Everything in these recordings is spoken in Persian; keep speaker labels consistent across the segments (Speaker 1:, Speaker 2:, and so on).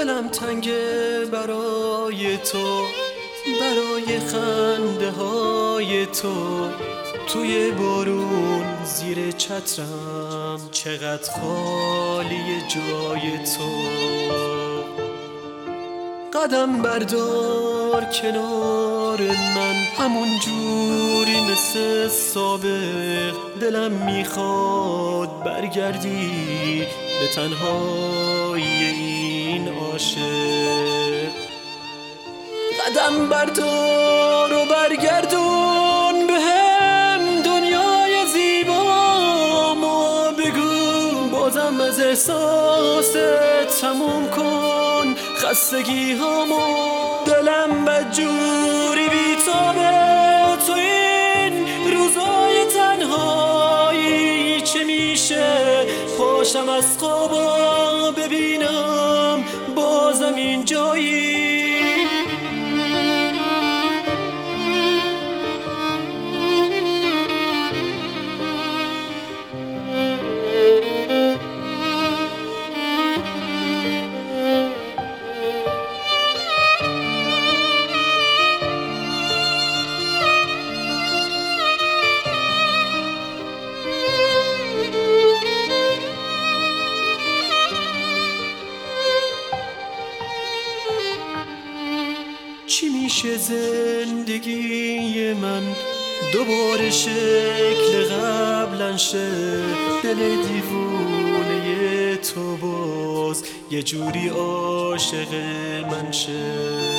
Speaker 1: دلم تنگه برای تو، برای خنده های تو. توی بارون زیر چترم چقدر خالی جای تو. قدم بردار کنار من، همون جوری مثل سابق. دلم میخواد برگردی به تنهایی این عاشق. قدم بردار و برگردون بهم دنیای زیبامو. بگو بازم از احساست تموم کن خستگی هامو. دلم بدجوری بیتابه تو این روزای تنهایی. چه میشه پاشم از خوابا ببینم بازم این جایی. چی میشه زندگی من دوباره شکل قبلن شه؟ دل دیوونه تو باز یه جوری عاشق من شه.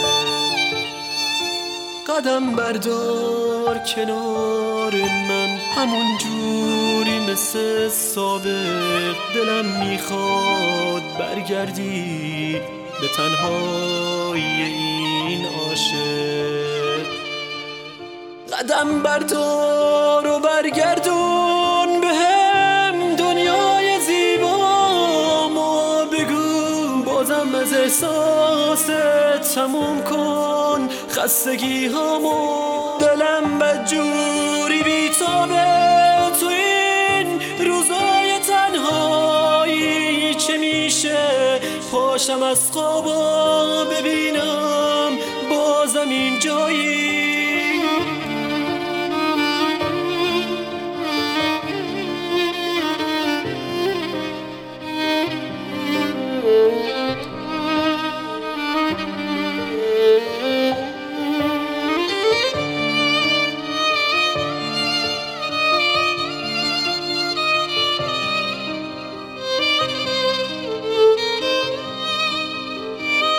Speaker 1: قدم بردار کنار من، همون جوری مثل سابق. دلم میخواد برگردی به تنهایی این عاشق. قدم بردار و برگردون بهم دنیای زیبامو. بگو بازم از احساست تموم کن خستگی هامو. دلم بدجوری بیتابه تو این روزای تنهایی. چه میشه پاشم از خوابا ببینم بازم این جایی.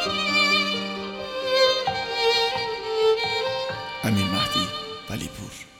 Speaker 2: امیر مهدی ولیپور.